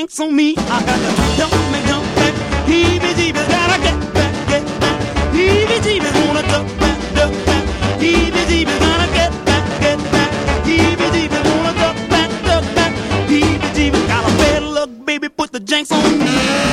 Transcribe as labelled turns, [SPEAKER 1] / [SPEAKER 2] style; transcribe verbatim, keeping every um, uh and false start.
[SPEAKER 1] jinx on me. I got to dump me, dump back. Heebie-jeebies, gotta get back, get back. Heebie-jeebies, wanna duck back, duck back. Heebie-jeebies, gotta get back, get back. Heebie-jeebies, wanna duck back, duck back. Heebie-jeebies, got a bad luck, baby, put the jinx on me.